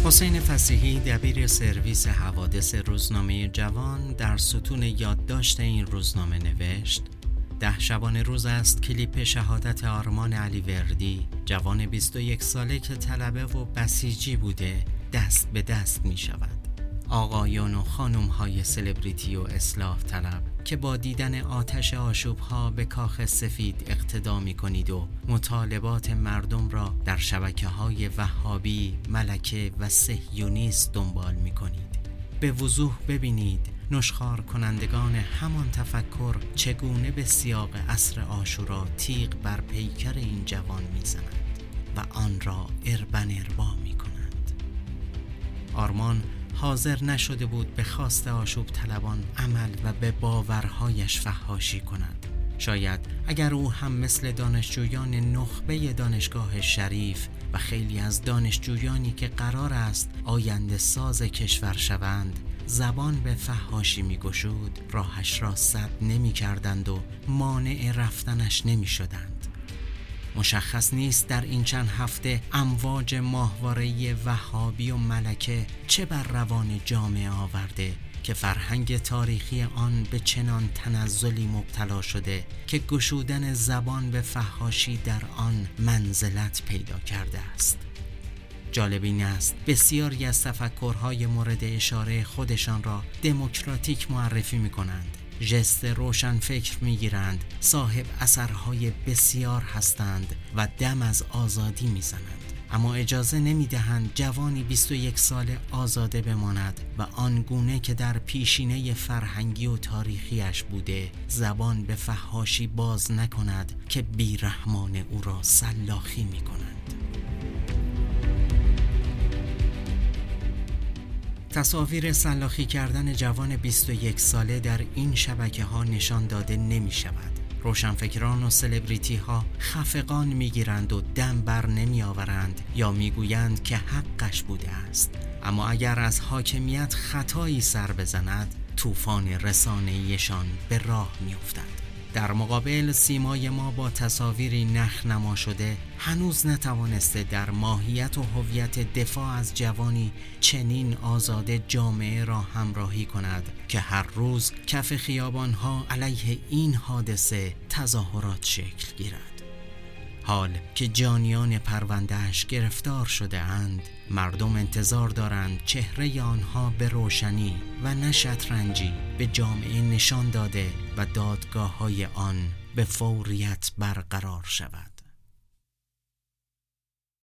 حسین فصیحی دبیر سرویس حوادث روزنامه جوان در ستون یادداشت این روزنامه نوشت: 10 شبانه روز است کلیپ شهادت آرمان علیوردی، جوان 21 ساله که طلبه و بسیجی بوده دست به دست می شود. آقایان و خانم های سلبریتی و اصلاح طلب که با دیدن آتش آشوب ها به کاخ سفید اقتدا می کنید و مطالبات مردم را در شبکه های وهابی، ملکه و صهیونیست دنبال می کنید. به وضوح ببینید نشخوار کنندگان همان تفکر چگونه به سیاق عصر عاشورا تیغ بر پیکر این جوان می زنند و آن را اربن اربا می کنند. آرمان حاضر نشده بود به خواست آشوب طلبان عمل و به باورهایش فحاشی کند. شاید اگر او هم مثل دانشجویان نخبه دانشگاه شریف و خیلی از دانشجویانی که قرار است آینده ساز کشور شوند زبان به فحاشی می گشود، راهش را سد نمی کردند و مانع رفتنش نمی شدند. مشخص نیست در این چند هفته امواج ماهواره وهابی و ملکه چه بر روان جامعه آورده که فرهنگ تاریخی آن به چنان تنزلی مبتلا شده که گشودن زبان به فحاشی در آن منزلت پیدا کرده است. جالب این است بسیاری از تفکرهای مورد اشاره خودشان را دموکراتیک معرفی می کنند، ژست روشن فکر می گیرند، صاحب اثرهای بسیار هستند و دم از آزادی می زنند، اما اجازه نمی دهند جوانی 21 ساله آزاده بماند و آنگونه که در پیشینه فرهنگی و تاریخیش بوده زبان به فحاشی باز نکند که بیرحمان او را سلاخی می کنند. تصاویر سلاخی کردن جوان 21 ساله در این شبکه ها نشان داده نمی شود. روشنفکران و سلبریتی ها خفقان می گیرند و دم بر نمی آورند یا می گویند که حقش بوده است، اما اگر از حاکمیت خطایی سر بزند طوفان رسانه‌ایشان به راه می افتد. در مقابل سیمای ما با تصاویری نخنما شده هنوز نتوانسته در ماهیت و هویت دفاع از جوانی چنین آزاده جامعه را همراهی کند که هر روز کف خیابانها علیه این حادثه تظاهرات شکل گیرد. حال که جانیان پروندهش گرفتار شده اند، مردم انتظار دارند چهره آنها به روشنی و نه شطرنجی به جامعه نشان داده و دادگاه‌های آن به فوریت برقرار شود.